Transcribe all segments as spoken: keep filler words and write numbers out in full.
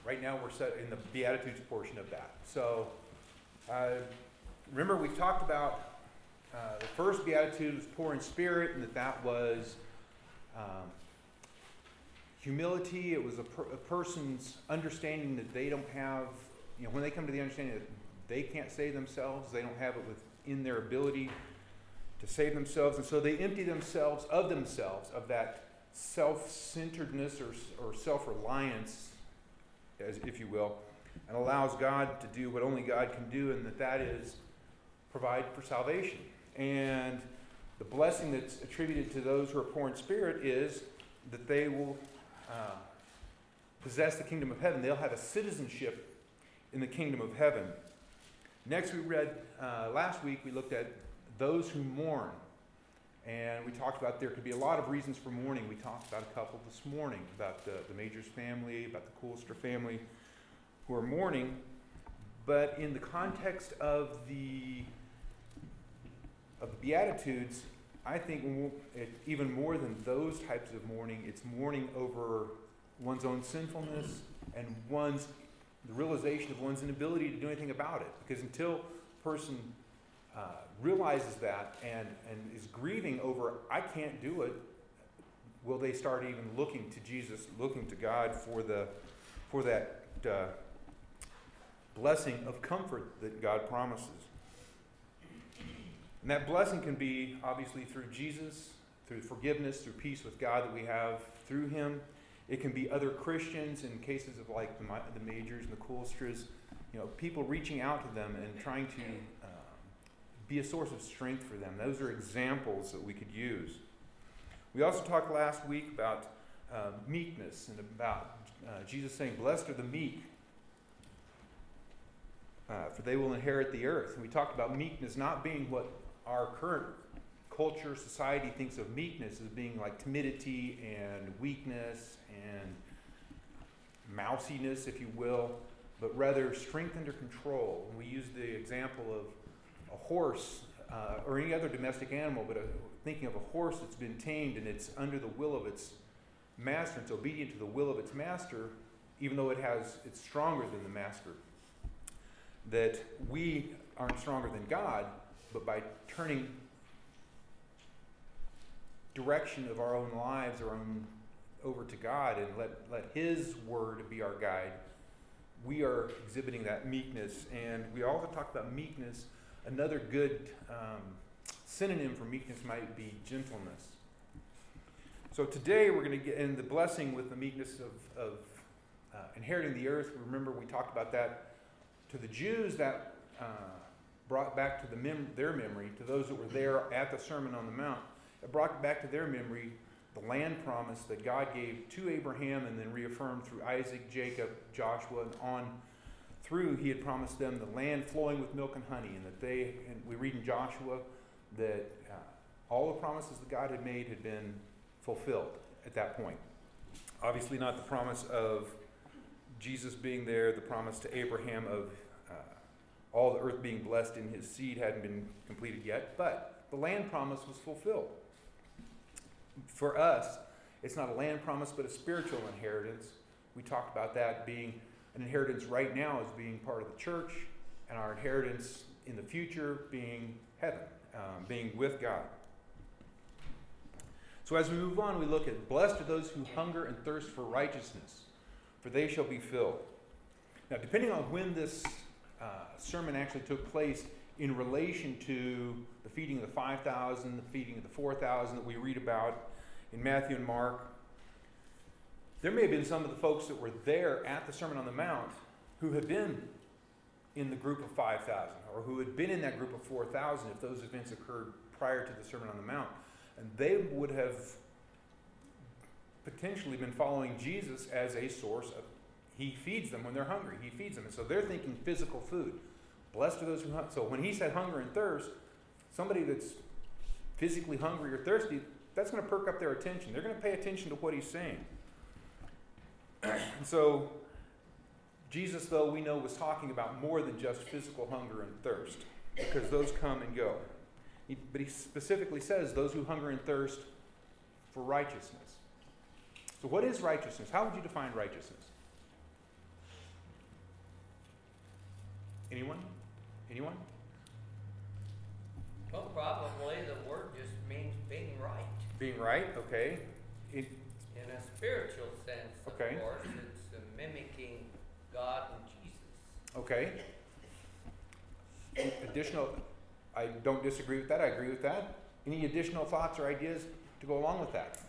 right now we're set in the Beatitudes portion of that. So uh, remember we talked about uh, the first Beatitude was poor in spirit, and that that was um, humility. It was a, per- a person's understanding that they don't have, you know, when they come to the understanding that they can't save themselves, they don't have it within their ability to save themselves, and so they empty themselves of themselves, of that self-centeredness or, or self-reliance, as if you will, and allows God to do what only God can do, and that that is provide for salvation. And the blessing that's attributed to those who are poor in spirit is that they will uh, possess the kingdom of heaven. They'll have a citizenship in the kingdom of heaven. Next, we read, uh, last week, we looked at those who mourn. And we talked about there could be a lot of reasons for mourning. We talked about a couple this morning, about the, the Majors family, about the Coolster family who are mourning. But in the context of the, of the Beatitudes, I think it, even more than those types of mourning, it's mourning over one's own sinfulness and one's the realization of one's inability to do anything about it. Because until a person uh, realizes that and, and is grieving over, I can't do it, will they start even looking to Jesus, looking to God for the for that uh, blessing of comfort that God promises. And that blessing can be obviously through Jesus, through forgiveness, through peace with God that we have through Him. It can be other Christians in cases of like the, the Majors and the Coolsters, you know, people reaching out to them and trying to uh, be a source of strength for them. Those are examples that we could use. We also talked last week about uh, meekness and about uh, Jesus saying, "Blessed are the meek, uh, for they will inherit the earth." And we talked about meekness not being what our current culture, society thinks of meekness as being like timidity and weakness and mousiness, if you will, but rather strength under control. And we use the example of a horse uh, or any other domestic animal, but a, thinking of a horse that's been tamed and it's under the will of its master, it's obedient to the will of its master, even though it has it's stronger than the master. That we aren't stronger than God, but by turning direction of our own lives, our own over to God, and let, let His word be our guide, we are exhibiting that meekness. And we also talked about meekness. Another good um, synonym for meekness might be gentleness. So today we're going to get in the blessing with the meekness of, of uh, inheriting the earth. Remember we talked about that. To the Jews, that uh, brought back to the mem- their memory, to those that were there at the Sermon on the Mount, it brought back to their memory the land promise that God gave to Abraham and then reaffirmed through Isaac, Jacob, Joshua, and on through. He had promised them the land flowing with milk and honey, and that they, and we read in Joshua that uh, all the promises that God had made had been fulfilled at that point. Obviously not the promise of Jesus being there, the promise to Abraham of uh, all the earth being blessed in his seed hadn't been completed yet, but the land promise was fulfilled. For us, it's not a land promise, but a spiritual inheritance. We talked about that being an inheritance right now as being part of the church, and our inheritance in the future being heaven, um, being with God. So as we move on, we look at blessed are those who hunger and thirst for righteousness, for they shall be filled. Now, depending on when this uh, sermon actually took place in relation to the feeding of the five thousand, the feeding of the four thousand that we read about in Matthew and Mark, there may have been some of the folks that were there at the Sermon on the Mount who had been in the group of five thousand, or who had been in that group of four thousand if those events occurred prior to the Sermon on the Mount. And they would have potentially been following Jesus as a source of, he feeds them when they're hungry. He feeds them. And so they're thinking physical food. Blessed are those who hunger. So when he said hunger and thirst, somebody that's physically hungry or thirsty, that's going to perk up their attention. They're going to pay attention to what he's saying. And so Jesus, though, we know was talking about more than just physical hunger and thirst, because those come and go. He, but he specifically says those who hunger and thirst for righteousness. So what is righteousness? How would you define righteousness? Anyone? Anyone? Well, probably the word just means being right. Being right, okay. It, In a spiritual sense, of Okay. course, it's uh, mimicking God and Jesus. okay. Additional, I don't disagree with that. I agree with that. Any additional thoughts or ideas to go along with that?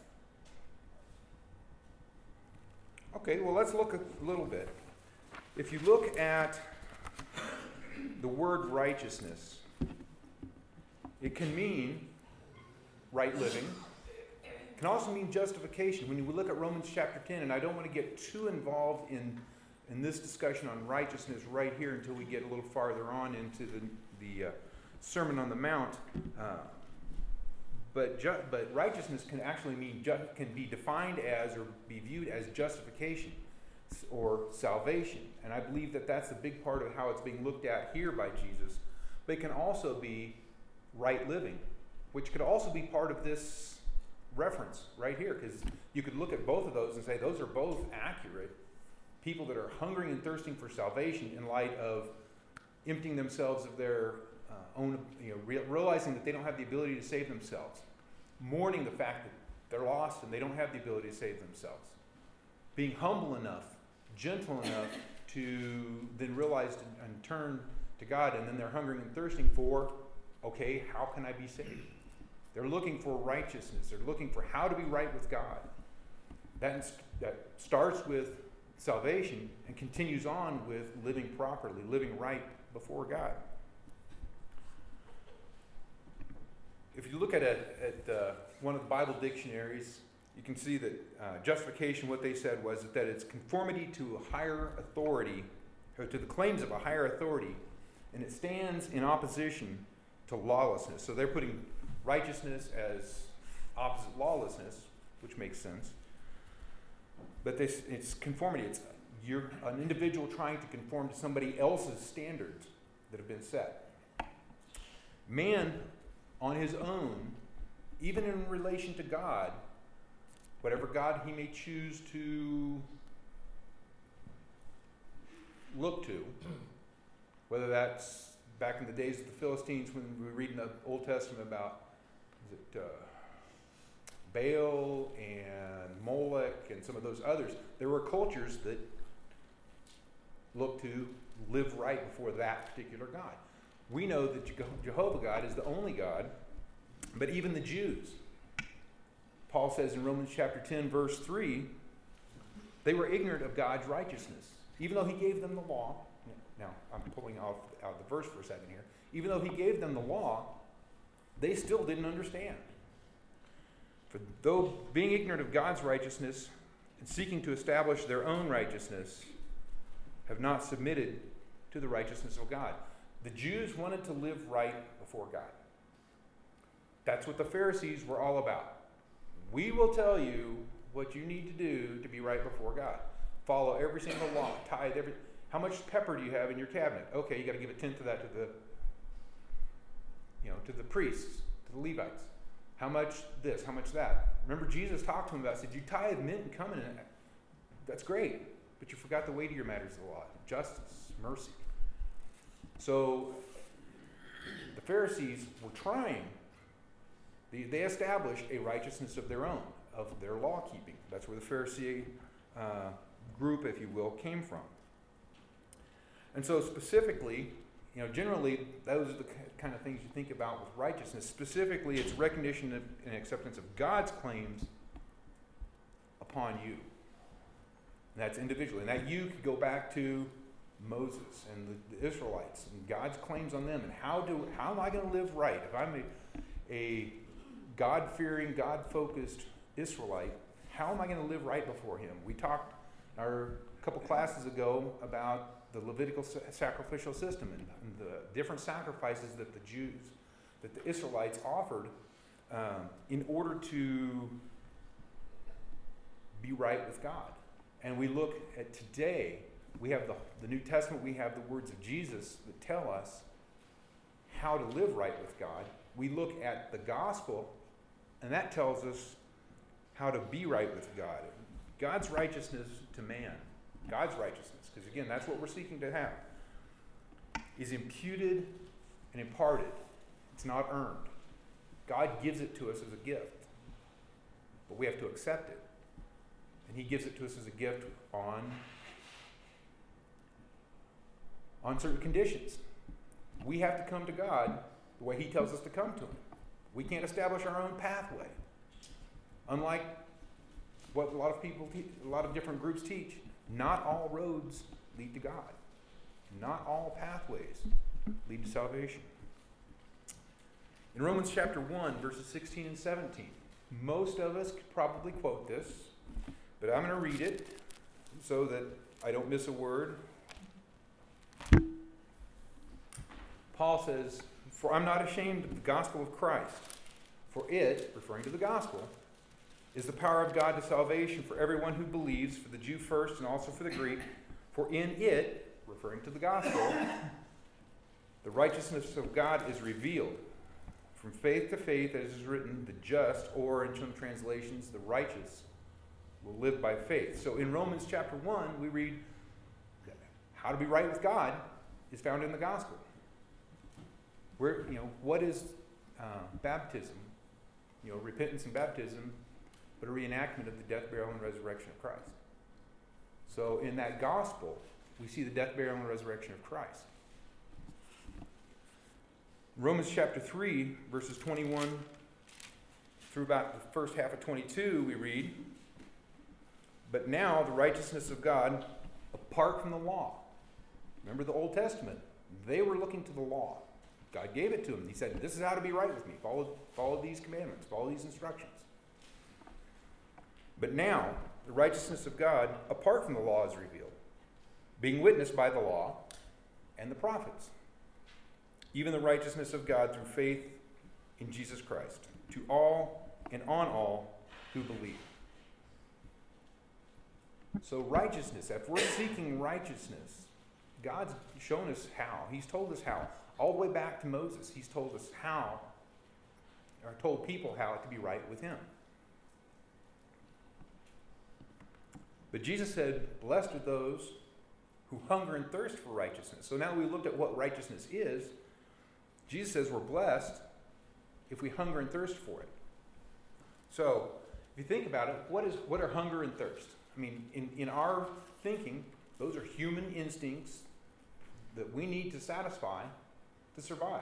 Okay, well, let's look a little bit. If you look at the word righteousness, it can mean right living. It can also mean justification. When you look at Romans chapter ten, and I don't want to get too involved in, in this discussion on righteousness right here until we get a little farther on into the, the uh, Sermon on the Mount. Uh, but ju- but righteousness can actually mean ju- can be defined as or be viewed as justification or salvation. And I believe that that's a big part of how it's being looked at here by Jesus. But it can also be right living, which could also be part of this reference right here, because you could look at both of those and say those are both accurate. People that are hungering and thirsting for salvation in light of emptying themselves of their uh, own, you know, re- realizing that they don't have the ability to save themselves, mourning the fact that they're lost and they don't have the ability to save themselves, being humble enough, gentle enough to then realize to, and turn to God, and then they're hungering and thirsting for, okay, how can I be saved? They're looking for righteousness. They're looking for how to be right with God. That, that starts with salvation and continues on with living properly, living right before God. If you look at, a, at uh, one of the Bible dictionaries, you can see that uh, justification, what they said was that it's conformity to a higher authority, or to the claims of a higher authority, and it stands in opposition to lawlessness. So they're putting righteousness as opposite lawlessness, which makes sense. But this, it's conformity. It's you're an individual trying to conform to somebody else's standards that have been set. Man, on his own, even in relation to God, whatever God he may choose to look to, whether that's back in the days of the Philistines when we read in the Old Testament about is it, uh, Baal and Molech and some of those others, there were cultures that looked to live right before that particular God. We know that Jehovah God is the only God, but even the Jews, Paul says in Romans chapter ten, verse three, they were ignorant of God's righteousness. Even though he gave them the law, now I'm pulling off out of the verse for a second here, even though he gave them the law, they still didn't understand. For though being ignorant of God's righteousness and seeking to establish their own righteousness, have not submitted to the righteousness of God. The Jews wanted to live right before God. That's what the Pharisees were all about. We will tell you what you need to do to be right before God. Follow every single law, tithe every. How much pepper do you have in your cabinet? Okay, you got to give a tenth of that to the, you know, to the priests, to the Levites. How much this? How much that? Remember, Jesus talked to him about it. Said, "You tithe mint and cumin. That's great, but you forgot the weightier matters of the law: justice, mercy." So the Pharisees were trying. They, they established a righteousness of their own, of their law keeping. That's where the Pharisee uh, group, if you will, came from. And so specifically, you know, generally, those are the kind of things you think about with righteousness. Specifically, it's recognition of, and acceptance of God's claims upon you. And that's individually. And that you could go back to Moses and the, the Israelites and God's claims on them. And how do how am I going to live right? If I'm a, a God-fearing, God-focused Israelite, how am I going to live right before him? We talked our a couple classes ago about the Levitical sacrificial system and, and the different sacrifices that the Jews, that the Israelites offered um, in order to be right with God. And we look at today, we have the, the New Testament, we have the words of Jesus that tell us how to live right with God. We look at the gospel, and that tells us how to be right with God. God's righteousness to man. God's righteousness. Because again, that's what we're seeking to have. is imputed and imparted. It's not earned. God gives it to us as a gift, but we have to accept it. And he gives it to us as a gift on, on certain conditions. We have to come to God the way he tells us to come to him. We can't establish our own pathway. Unlike what a lot of people, te- a lot of different groups teach, not all roads lead to God. Not all pathways lead to salvation. In Romans chapter one, verses sixteen and seventeen, most of us could probably quote this, but I'm going to read it so that I don't miss a word. Paul says, "For I'm not ashamed of the gospel of Christ, for it," referring to the gospel, "is the power of God to salvation for everyone who believes, for the Jew first and also for the Greek. For in it," referring to the gospel, "the righteousness of God is revealed. From faith to faith, as is written, the just," or in some translations, the righteous, "will live by faith." So in Romans chapter one, we read that how to be right with God is found in the gospel. Where, you know, what is uh, baptism? You know, repentance and baptism, but a reenactment of the death, burial, and resurrection of Christ. So in that gospel, we see the death, burial, and resurrection of Christ. Romans chapter three, verses twenty-one through about the first half of twenty-two, we read, "But now the righteousness of God apart from the law." Remember the Old Testament. They were looking to the law. God gave it to them. He said, "This is how to be right with me. Follow, follow these commandments. Follow these instructions." But now the righteousness of God apart from the law is revealed, being witnessed by the law and the prophets, even the righteousness of God through faith in Jesus Christ, to all and on all who believe. So righteousness, if we're seeking righteousness, God's shown us how. He's told us how. All the way back to Moses, he's told us how, or told people how to be right with him. But Jesus said, "Blessed are those who hunger and thirst for righteousness." So now we looked at what righteousness is. Jesus says we're blessed if we hunger and thirst for it. So, if you think about it, what is what are hunger and thirst? I mean, in, in our thinking, those are human instincts that we need to satisfy to survive.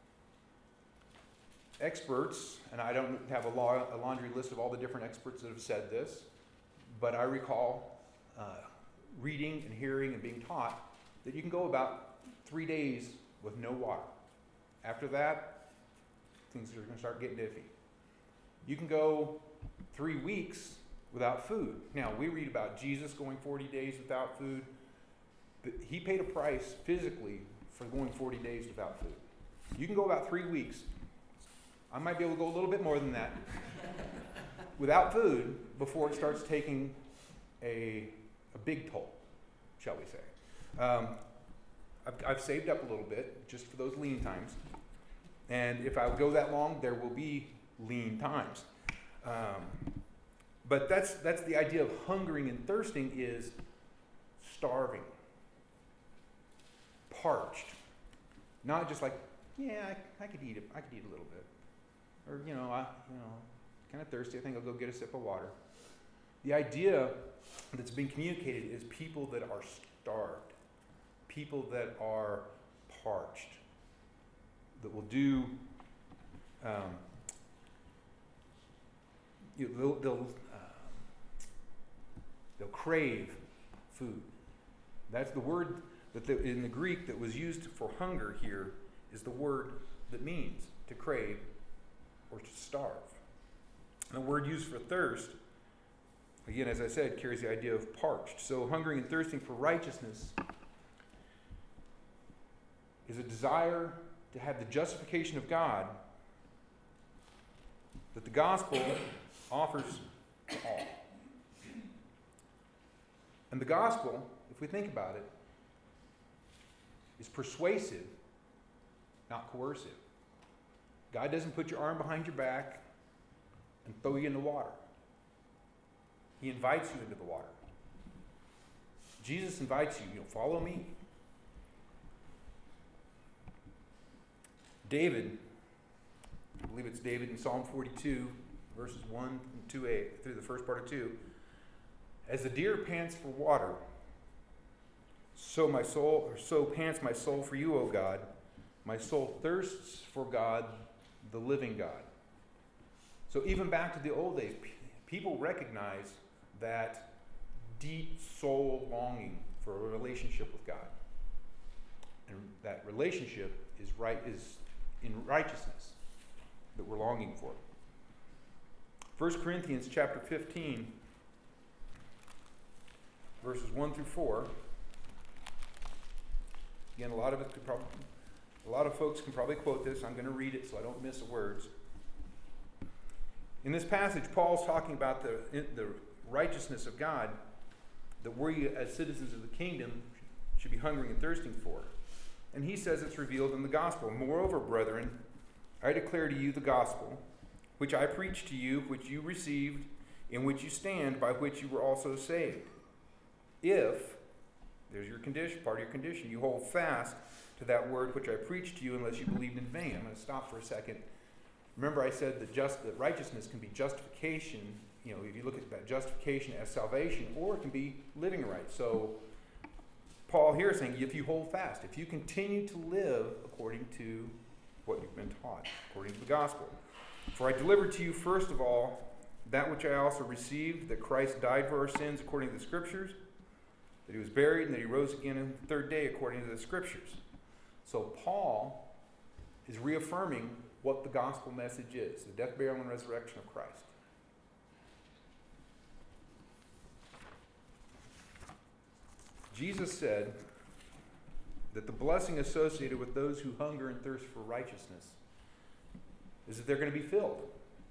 Experts, and I don't have a, law, a laundry list of all the different experts that have said this, but I recall uh, reading and hearing and being taught that you can go about three days with no water. After that, things are going to start getting iffy. You can go three weeks without food. Now, we read about Jesus going forty days without food, but he paid a price physically for going forty days without food. You can go about three weeks. I might be able to go a little bit more than that without food before it starts taking a, a big toll, shall we say. Um, I've, I've saved up a little bit just for those lean times. And if I go that long, there will be lean times. Um, but that's that's the idea of hungering and thirsting, is starving, parched. Not just like, yeah, I, I could eat it. I could eat a little bit. Or, you know, I, you know, kind of thirsty. I think I'll go get a sip of water. The idea that's being communicated is people that are starved, people that are parched, that will do, um, you know, they'll they'll, um, they'll crave food. That's the word that the, in the Greek that was used for hunger here is the word that means to crave or to starve. And the word used for thirst, again, as I said, carries the idea of parched. So hungering and thirsting for righteousness is a desire to have the justification of God that the gospel offers to all. And the gospel, if we think about it, is persuasive, not coercive. God doesn't put your arm behind your back and throw you in the water. He invites you into the water. Jesus invites you, you know, follow me. David, I believe it's David in Psalm forty-two, verses one and two a, through the first part of two. As the deer pants for water, so my soul, or so pants my soul for you, O God. My soul thirsts for God, the living God. So even back to the old days, people recognize that deep soul longing for a relationship with God. And that relationship is right is in righteousness that we're longing for. First Corinthians chapter fifteen, verses one through four. Again, a lot of it could probably, a lot of folks can probably quote this. I'm going to read it so I don't miss the words. In this passage, Paul's talking about the, the righteousness of God that we as citizens of the kingdom should be hungering and thirsting for. And he says it's revealed in the gospel. Moreover, brethren, I declare to you the gospel, which I preached to you, which you received, in which you stand, by which you were also saved. If, there's your condition, part of your condition, you hold fast to that word which I preached to you, unless you believed in vain. I'm going to stop for a second. Remember I said that, just, that righteousness can be justification. You know, if you look at that justification as salvation, or it can be living right. So Paul here is saying, if you hold fast, if you continue to live according to what you've been taught, according to the gospel. For I delivered to you first of all that which I also received, that Christ died for our sins according to the Scriptures, that he was buried, and that he rose again on the third day according to the Scriptures. So Paul is reaffirming what the gospel message is, the death, burial, and resurrection of Christ. Jesus said that the blessing associated with those who hunger and thirst for righteousness is that they're going to be filled.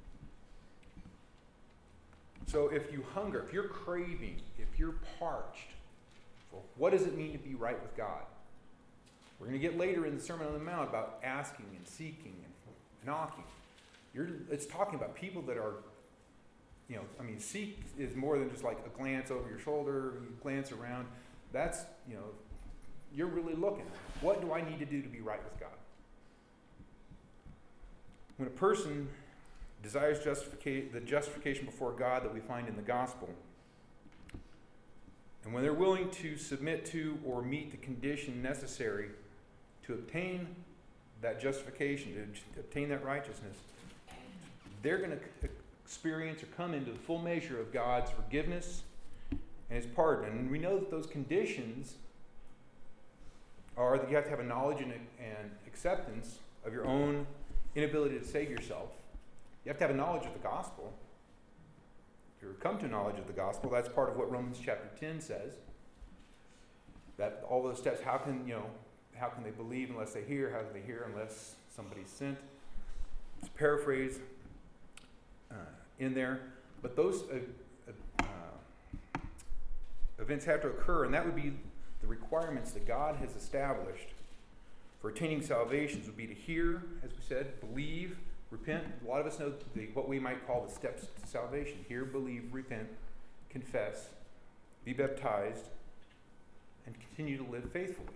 So if you hunger, if you're craving, if you're parched, for what does it mean to be right with God? We're going to get later in the Sermon on the Mount about asking and seeking and knocking. You're, it's talking about people that are, you know, I mean, seek is more than just like a glance over your shoulder, you glance around. That's, you know, you're really looking. What do I need to do to be right with God? When a person desires justifica- the justification before God that we find in the gospel, and when they're willing to submit to or meet the condition necessary to obtain that justification, to obtain that righteousness, they're going to experience or come into the full measure of God's forgiveness and his pardon. And we know that those conditions are that you have to have a knowledge and, and acceptance of your own inability to save yourself. You have to have a knowledge of the gospel. If you come to knowledge of the gospel, that's part of what Romans chapter ten says. That all those steps, how can, you know, how can they believe unless they hear? How can they hear unless somebody's sent? It's paraphrased uh, in there. But those uh, uh, events have to occur, and that would be the requirements that God has established for attaining salvation would be to hear, as we said, believe, repent. A lot of us know the, what we might call the steps to salvation. Hear, believe, repent, confess, be baptized, and continue to live faithfully.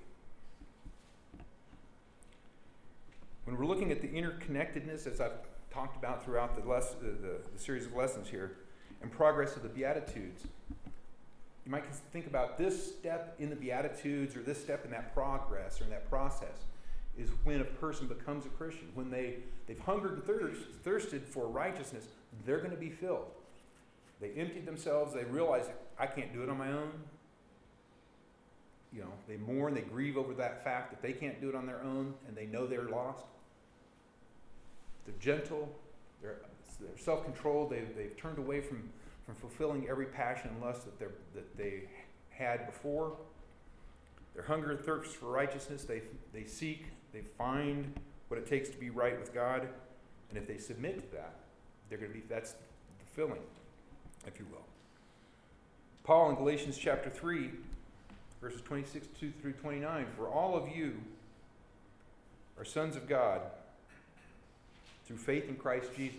When we're looking at the interconnectedness, as I've talked about throughout the, les- the, the, the series of lessons here, and progress of the Beatitudes, you might think about this step in the Beatitudes or this step in that progress or in that process is when a person becomes a Christian. When they, they've hungered and thirst, thirsted for righteousness, they're going to be filled. They emptied themselves. They realize, I can't do it on my own. You know, they mourn, they grieve over that fact that they can't do it on their own, and they know they're lost. They're gentle. They're, they're self-controlled. They've, they've turned away from from fulfilling every passion and lust that, that they had before. Their hunger and thirst for righteousness, they, they seek, they find what it takes to be right with God. And if they submit to that, they're going to be, that's the filling, if you will. Paul in Galatians chapter three, verses twenty-six through twenty-nine, for all of you are sons of God through faith in Christ Jesus.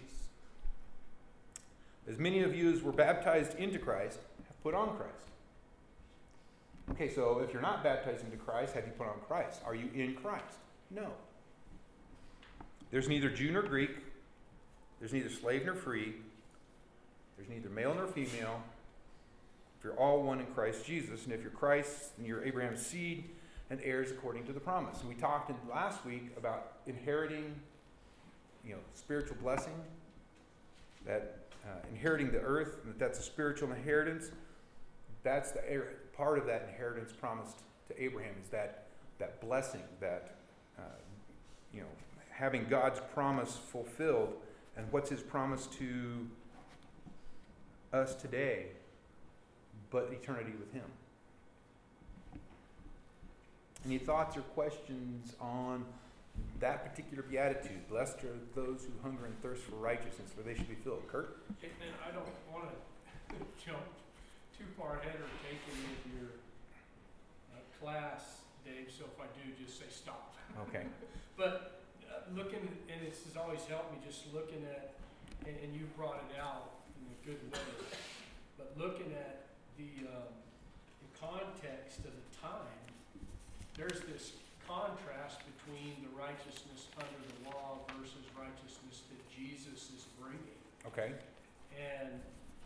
As many of you as were baptized into Christ have put on Christ. Okay, so if you're not baptized into Christ, have you put on Christ? Are you in Christ? No. There's neither Jew nor Greek. There's neither slave nor free. There's neither male nor female. If you're all one in Christ Jesus, and if you're Christ, then you're Abraham's seed and heirs according to the promise. And we talked in last week about inheriting, you know, spiritual blessing, that uh, inheriting the earth, and that that's a spiritual inheritance. That's the part of that inheritance promised to Abraham, is that that blessing, that uh, you know, having God's promise fulfilled. And what's his promise to us today but eternity with him? Any thoughts or questions on that particular beatitude? Blessed are those who hunger and thirst for righteousness, for they should be filled. Kurt? And I don't want to jump too far ahead or take any of your uh, class, Dave, so if I do, just say stop. Okay. But uh, looking, and this has always helped me, just looking at, and, and you brought it out in a good way, but looking at the, um, the context of the time, there's this contrast between the righteousness under the law versus righteousness that Jesus is bringing. Okay. And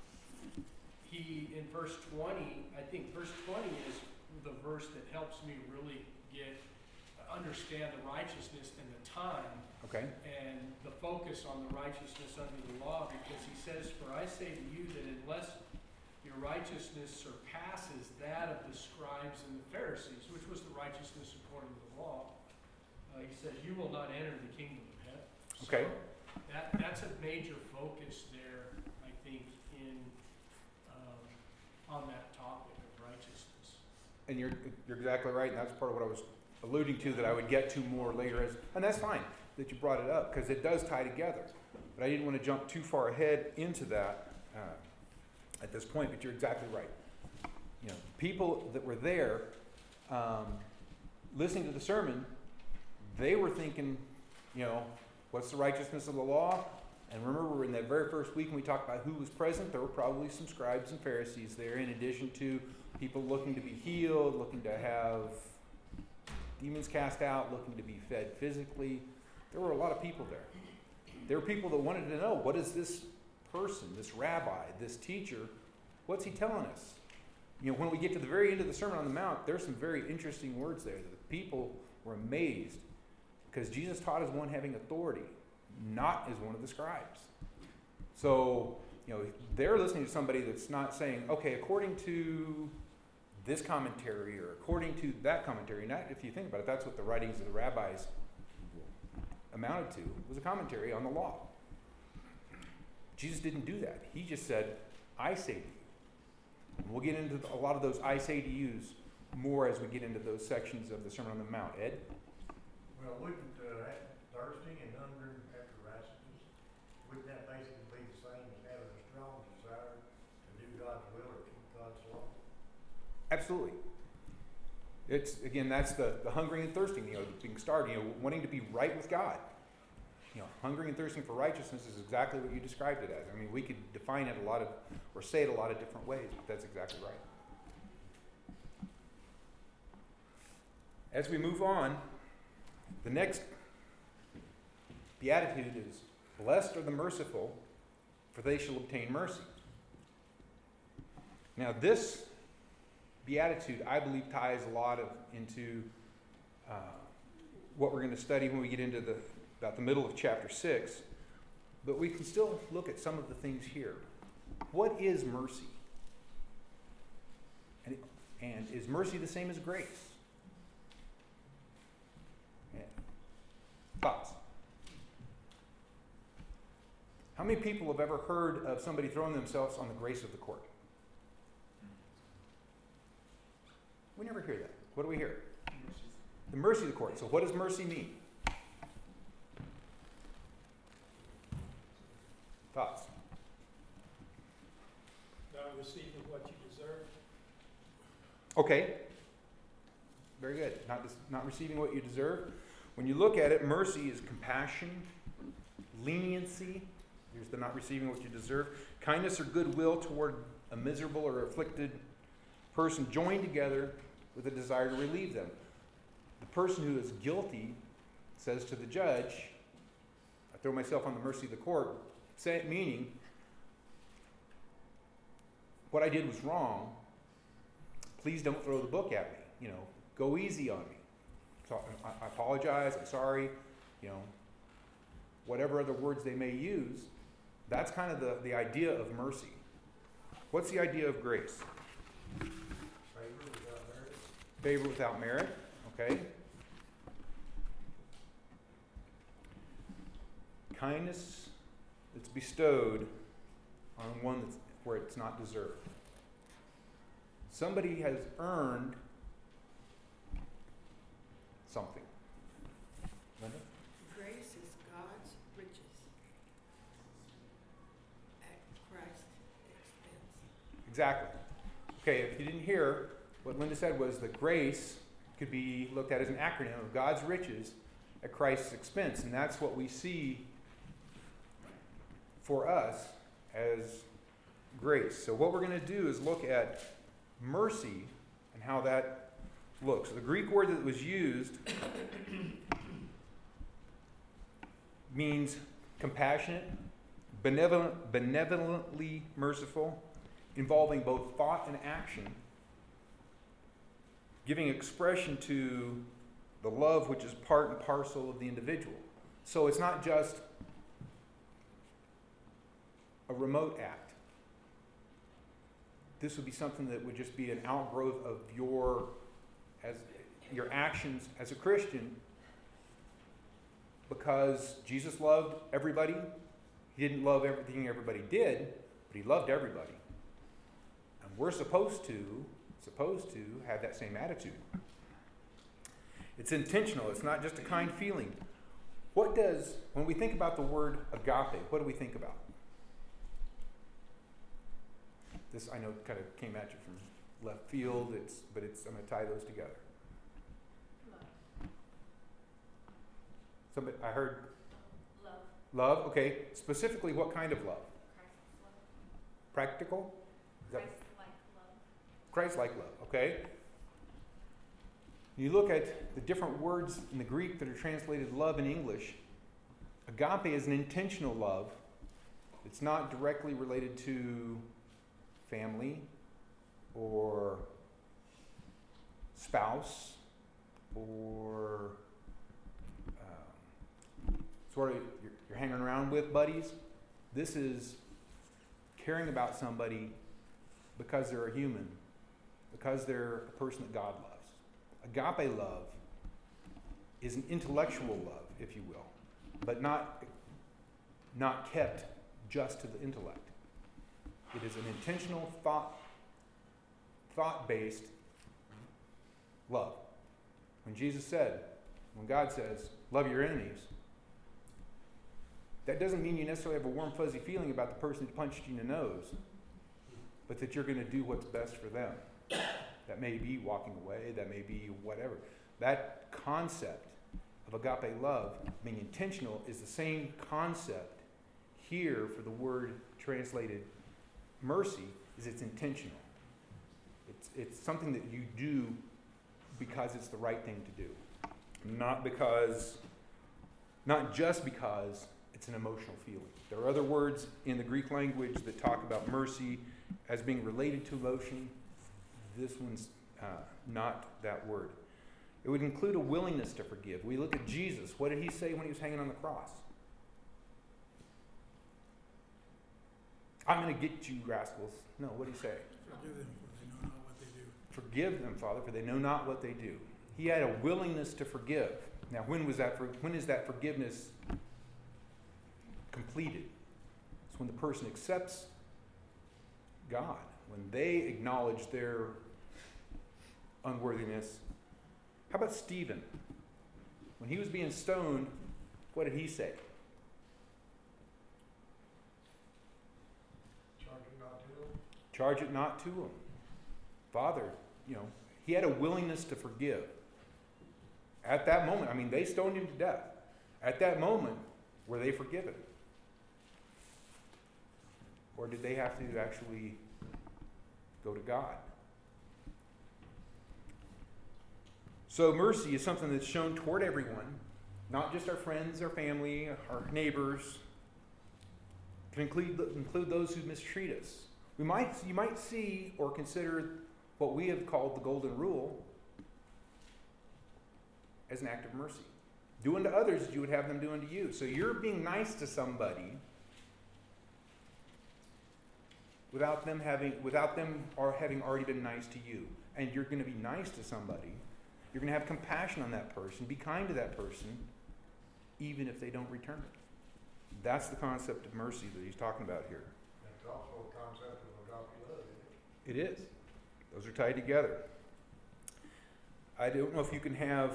he, in verse twenty, I think verse twenty is the verse that helps me really get, understand the righteousness and the time. Okay. And the focus on the righteousness under the law, because he says, for I say to you that unless your righteousness surpasses that of the scribes and the Pharisees, which was the righteousness according to the law, uh, he says, you will not enter the kingdom of heaven. Okay. So that, that's a major focus there, I think, in um, on that topic of righteousness. And you're you're exactly right, and that's part of what I was alluding to that I would get to more later. As, and that's fine that you brought it up, because it does tie together. But I didn't want to jump too far ahead into that uh, at this point, but you're exactly right. You know, people that were there um, listening to the sermon, they were thinking, you know, what's the righteousness of the law? And remember, in that very first week when we talked about who was present, there were probably some scribes and Pharisees there, in addition to people looking to be healed, looking to have demons cast out, looking to be fed physically. There were a lot of people there. There were people that wanted to know, what is this person, this rabbi, this teacher, what's he telling us? You know, when we get to the very end of the Sermon on the Mount, there's some very interesting words there. The people were amazed because Jesus taught as one having authority, not as one of the scribes. So, you know, they're listening to somebody that's not saying, okay, according to this commentary or according to that commentary. Not, if you think about it, that's what the writings of the rabbis amounted to, was a commentary on the law. Jesus didn't do that. He just said, I say to you. And we'll get into a lot of those I say to yous more as we get into those sections of the Sermon on the Mount. Ed? Well, wouldn't uh, thirsting and hungering after righteousness, wouldn't that basically be the same as having a strong desire to do God's will or keep God's law? Absolutely. It's, again, that's the, the hungering and thirsting, you know, being starved, you know, wanting to be right with God. You know, hungering and thirsting for righteousness is exactly what you described it as. I mean, we could define it a lot of, or say it a lot of different ways, but that's exactly right. As we move on, the next beatitude is, blessed are the merciful, for they shall obtain mercy. Now, this beatitude, I believe, ties a lot of into uh, what we're going to study when we get into the about the middle of chapter six. But we can still look at some of the things here. What is mercy? And, and is mercy the same as grace? Yeah. Thoughts? How many people have ever heard of somebody throwing themselves on the grace of the court? We never hear that. What do we hear? The mercy of the court. So what does mercy mean? Thoughts? Not receiving what you deserve. Okay. Very good. Not, not receiving what you deserve. When you look at it, mercy is compassion, leniency. Here's the not receiving what you deserve. Kindness or goodwill toward a miserable or afflicted person joined together with a desire to relieve them. The person who is guilty says to the judge, I throw myself on the mercy of the court, say, meaning what I did was wrong. Please don't throw the book at me. You know, go easy on me. So I, I apologize. I'm sorry. You know, whatever other words they may use. That's kind of the, the idea of mercy. What's the idea of grace? Favor without merit. Favor without merit. Okay. Kindness that's bestowed on one that's where it's not deserved. Somebody has earned something. Linda? Grace is God's riches at Christ's expense. Exactly. Okay, if you didn't hear, what Linda said was that grace could be looked at as an acronym of God's riches at Christ's expense. And that's what we see for us as grace. So what we're going to do is look at mercy and how that looks. The Greek word that was used means compassionate, benevolent, benevolently merciful, involving both thought and action, giving expression to the love which is part and parcel of the individual. So it's not just a remote act. This would be something that would just be an outgrowth of your as your actions as a Christian, because Jesus loved everybody. He didn't love everything everybody did, but he loved everybody. And we're supposed to supposed to have that same attitude. It's intentional. It's not just a kind feeling. What does, when we think about the word agape, what do we think about? This, I know, kind of came at you from left field, It's, but it's, I'm going to tie those together. Love. Somebody, I heard Love. love. Okay, specifically what kind of love? Christ's love. Practical? Is that- Christ-like love. Christ-like love, okay? You look at the different words in the Greek that are translated love in English. Agape is an intentional love. It's not directly related to family or spouse or um, sort of you're, you're hanging around with buddies. This is caring about somebody because they're a human, because they're a person that God loves. Agape love is an intellectual love, if you will, but not, not kept just to the intellect. It is an intentional, thought, thought-based love. When Jesus said, when God says, love your enemies, that doesn't mean you necessarily have a warm, fuzzy feeling about the person who punched you in the nose, but that you're going to do what's best for them. That may be walking away, that may be whatever. That concept of agape love, being intentional, is the same concept here for the word translated mercy, is it's intentional. It's, it's something that you do because it's the right thing to do. Not because, not just because it's an emotional feeling. There are other words in the Greek language that talk about mercy as being related to emotion. This one's uh, not that word. It would include a willingness to forgive. We look at Jesus. What did he say when he was hanging on the cross? I'm going to get you, rascals. No, what did he say? Forgive them, for they know not what they do. Forgive them, Father, for they know not what they do. He had a willingness to forgive. Now, when was that? For, when is that forgiveness completed? It's when the person accepts God, when they acknowledge their unworthiness. How about Stephen? When he was being stoned, what did he say? Charge it not to them. Charge it not to him. Father, you know, he had a willingness to forgive. At that moment, I mean, they stoned him to death. At that moment, were they forgiven? Or did they have to actually go to God? So mercy is something that's shown toward everyone, not just our friends, our family, our neighbors. It can include, include those who mistreat us. We might, you might see or consider what we have called the golden rule as an act of mercy. Do unto others as you would have them do unto you. So you're being nice to somebody without them having, without them or having already been nice to you. And you're going to be nice to somebody. You're going to have compassion on that person. Be kind to that person, even if they don't return it. That's the concept of mercy that he's talking about here. And it's also a concept of agape love, isn't it? It is. Those are tied together. I don't know if you can have.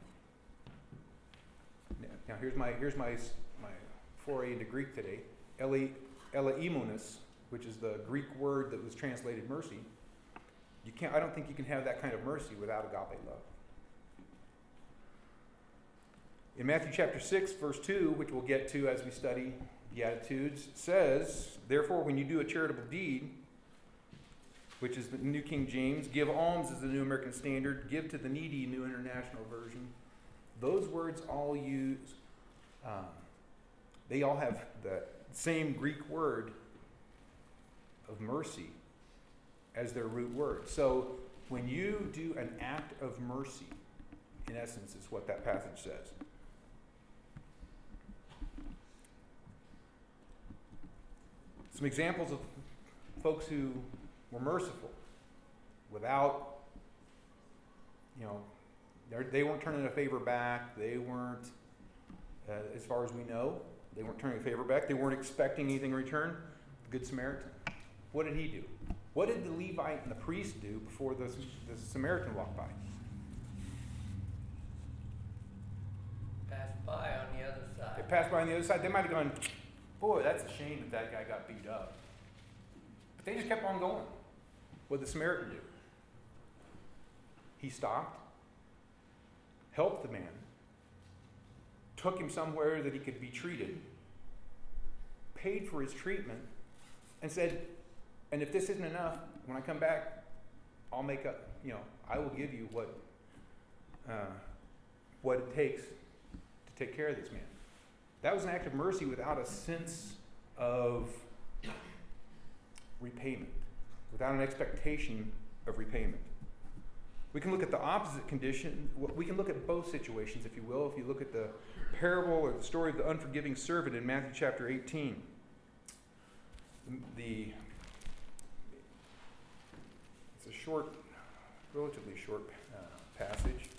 Now here's my here's my my foray into Greek today. Ele, eleimonos, which is the Greek word that was translated mercy. You can't. I don't think you can have that kind of mercy without agape love. In Matthew chapter six, verse two, which we'll get to as we study Beatitudes, says, "Therefore, when you do a charitable deed," which is the New King James, "give alms" is the New American Standard, "give to the needy," New International Version. Those words all use, um, they all have the same Greek word of mercy as their root word. So when you do an act of mercy, in essence, is what that passage says. Some examples of folks who were merciful without, you know, they weren't turning a favor back. They weren't, uh, as far as we know, they weren't turning a favor back. They weren't expecting anything in return. The Good Samaritan. What did he do? What did the Levite and the priest do before the, the Samaritan walked by? Pass by on the other They side. passed by on the other side. They might have gone, boy, that's a shame that that guy got beat up. But they just kept on going. What did the Samaritan do? He stopped, helped the man, took him somewhere that he could be treated, paid for his treatment, and said, and if this isn't enough, when I come back, I'll make up, you know, I will give you what, uh, what it takes to take care of this man. That was an act of mercy without a sense of repayment, without an expectation of repayment. We can look at the opposite condition. We can look at both situations, if you will. If you look at the parable or the story of the unforgiving servant in Matthew chapter eighteen, the it's a short, relatively short uh, passage.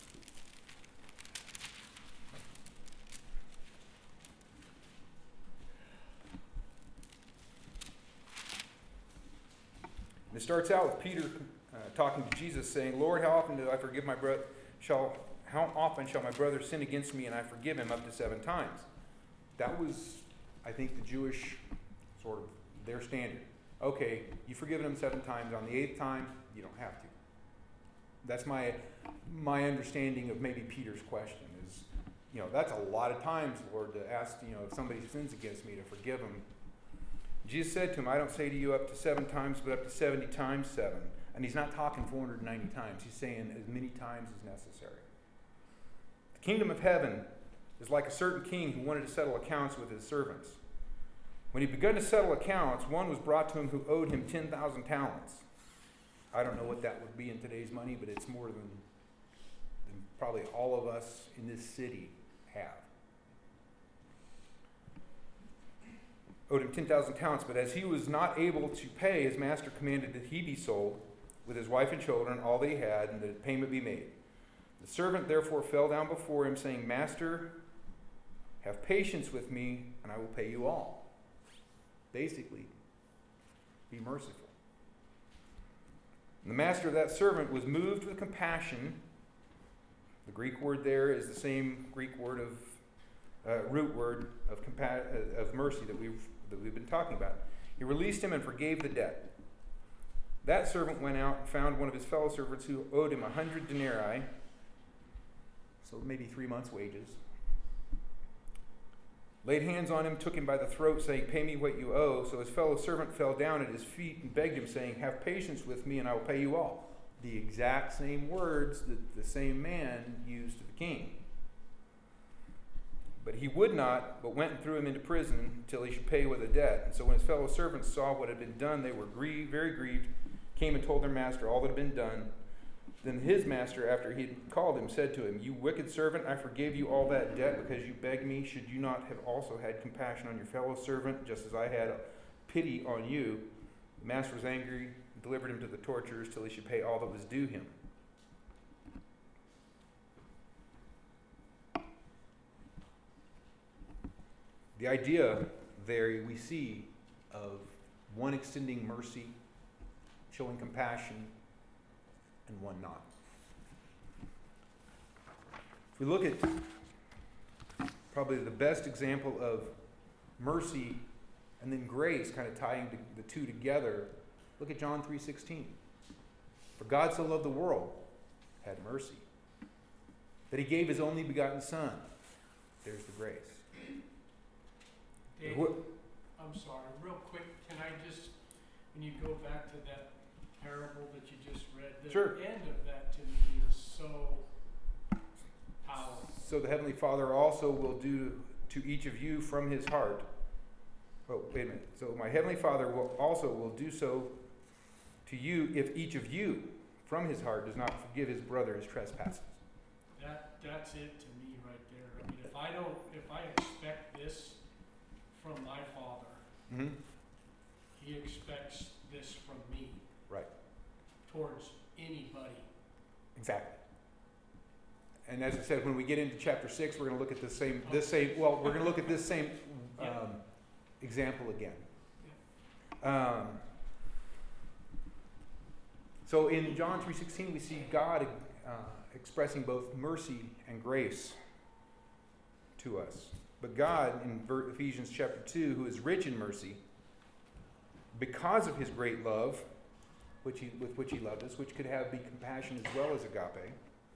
And it starts out with Peter uh, talking to Jesus, saying, "Lord, how often do I forgive my brother? Shall how often shall my brother sin against me and I forgive him? Up to seven times." That was, I think, the Jewish sort of their standard. Okay, you've forgiven him seven times. On the eighth time, you don't have to. That's my my understanding of maybe Peter's question is, you know, that's a lot of times, Lord, to ask, you know, if somebody sins against me to forgive them. Jesus said to him, "I don't say to you up to seven times, but up to seventy times seven." And he's not talking four hundred ninety times. He's saying as many times as necessary. The kingdom of heaven is like a certain king who wanted to settle accounts with his servants. When he began to settle accounts, one was brought to him who owed him ten thousand talents. I don't know what that would be in today's money, but it's more than, than probably all of us in this city have. Owed him ten thousand talents, but as he was not able to pay, his master commanded that he be sold with his wife and children, all that he had, and that payment be made. The servant therefore fell down before him, saying, "Master, have patience with me, and I will pay you all." Basically, be merciful. And the master of that servant was moved with compassion. The Greek word there is the same Greek word of uh, root word of compa- uh, of mercy that we've that we've been talking about. He released him and forgave the debt. That servant went out and found one of his fellow servants who owed him a hundred denarii, so maybe three months' wages. Laid hands on him, took him by the throat, saying, "Pay me what you owe." So his fellow servant fell down at his feet and begged him, saying, "Have patience with me, and I will pay you all." The exact same words that the same man used to the king. But he would not, but went and threw him into prison till he should pay with a debt. And so when his fellow servants saw what had been done, they were grieved, very grieved, came and told their master all that had been done. Then his master, after he had called him, said to him, You wicked servant, I forgave you all that debt because you begged me. Should you not have also had compassion on your fellow servant, just as I had pity on you? The master was angry and delivered him to the torturers till he should pay all that was due him. The idea there we see of one extending mercy, showing compassion, and one not. If we look at probably the best example of mercy and then grace kind of tying the two together, look at John three sixteen. For God so loved the world, had mercy, that he gave his only begotten Son. There's the grace. Dave, What- I'm sorry, real quick, can I just, when you go back to that parable that you just read, the Sure. end of that to me is so powerful. So the Heavenly Father also will do to each of you from his heart. Oh, wait a minute. So my Heavenly Father will also will do so to you if each of you from his heart does not forgive his brother his trespasses. That, that's it to me right there. I mean, if I don't, if I expect this from my Father, Mm-hmm. he expects this from me. Right. Towards anybody. Exactly. And as I said, when we get into chapter six, we're going to look at this same, this same, well, we're going to look at this same um, Yeah. example again. Um, so in John three sixteen, we see God uh, expressing both mercy and grace to us. But God, in Ephesians chapter two, who is rich in mercy, because of his great love, which he, with which he loved us, which could have be compassion as well as agape,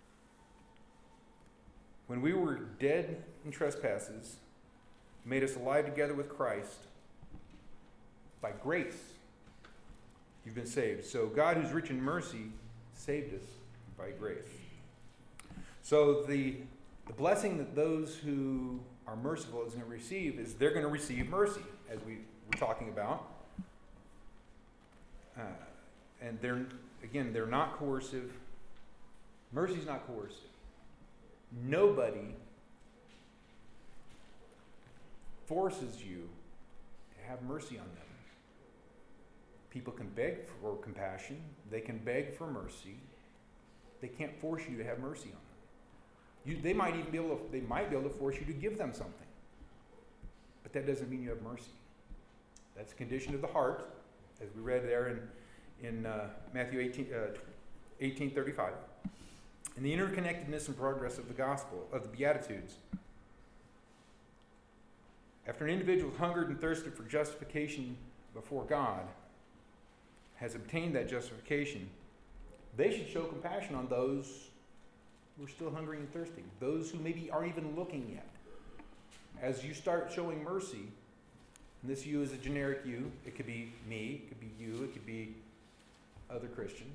when we were dead in trespasses, made us alive together with Christ. By grace, you've been saved. So God, who's rich in mercy, saved us by grace. So the, the blessing that those who are merciful is going to receive is they're going to receive mercy, as we were talking about. Uh, and they're, again, they're not coercive. Mercy's not coercive. Nobody forces you to have mercy on them. People can beg for compassion. They can beg for mercy. They can't force you to have mercy on them. You, they might even be able to, they might be able to force you to give them something. But that doesn't mean you have mercy. That's a condition of the heart, as we read there in, in uh, Matthew eighteen, uh, eighteen thirty-five. And the interconnectedness and progress of the gospel, of the Beatitudes. After an individual hungered and thirsted for justification before God, has obtained that justification, they should show compassion on those who are still hungry and thirsty, those who maybe aren't even looking yet. As you start showing mercy, and this you is a generic you, it could be me, it could be you, it could be other Christians.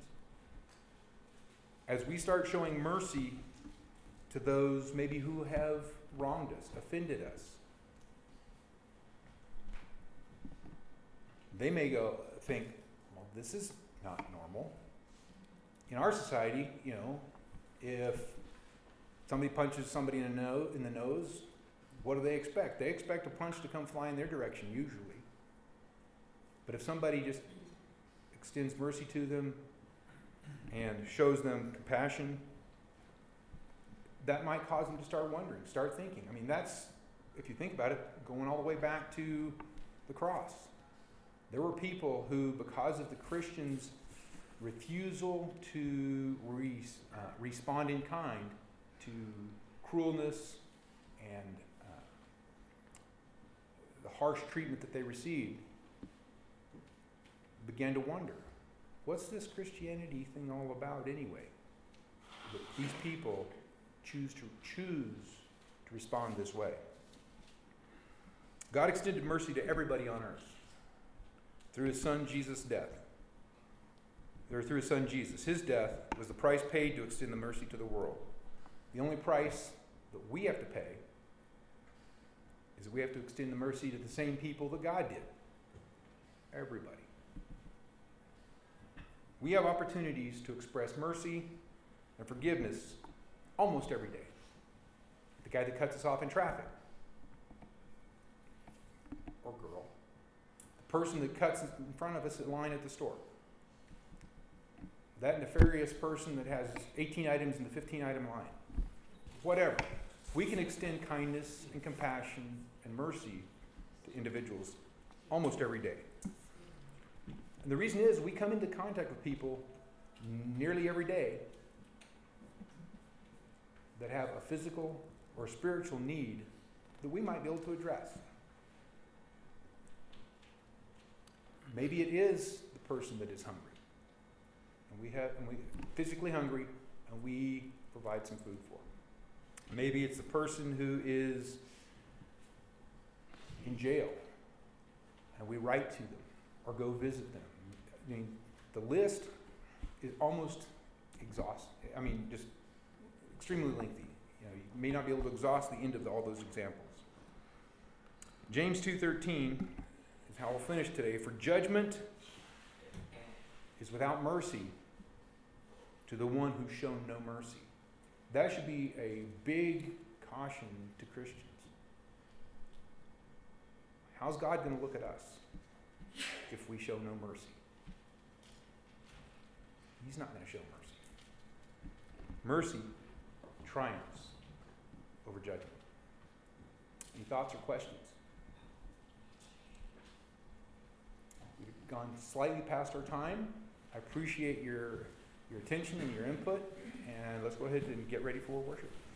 As we start showing mercy to those maybe who have wronged us, offended us, they may go think, well, this is not normal. In our society, you know, if somebody punches somebody in the, no- in the nose, what do they expect? They expect a punch to come flying their direction, usually. But if somebody just extends mercy to them and shows them compassion, that might cause them to start wondering, start thinking. I mean, that's, if you think about it, going all the way back to the cross. There were people who, because of the Christians' refusal to re, uh, respond in kind to cruelness and uh, the harsh treatment that they received, began to wonder, what's this Christianity thing all about anyway? But these people choose to choose to respond this way. God extended mercy to everybody on earth through his son Jesus' death. Or through his son Jesus. His death was the price paid to extend the mercy to the world. The only price that we have to pay is that we have to extend the mercy to the same people that God did. Everybody. We have opportunities to express mercy and forgiveness almost every day. The guy that cuts us off in traffic, or girl. The person that cuts in front of us in line at the store. That nefarious person that has eighteen items in the fifteen item line. Whatever. We can extend kindness and compassion and mercy to individuals almost every day. And the reason is we come into contact with people nearly every day that have a physical or spiritual need that we might be able to address. Maybe it is the person that is hungry. And we have and we physically hungry and we provide some food for. Maybe it's the person who is in jail and we write to them or go visit them. I mean, the list is almost exhausting. I mean, just extremely lengthy. You know, you may not be able to exhaust the end of all those examples. James two thirteen is how we'll finish today. For judgment is without mercy to the one who's shown no mercy. That should be a big caution to Christians. How's God going to look at us if we show no mercy? He's not going to show mercy. Mercy triumphs over judgment. Any thoughts or questions? We've gone slightly past our time. I appreciate your, your attention and your input. And let's go ahead and get ready for worship.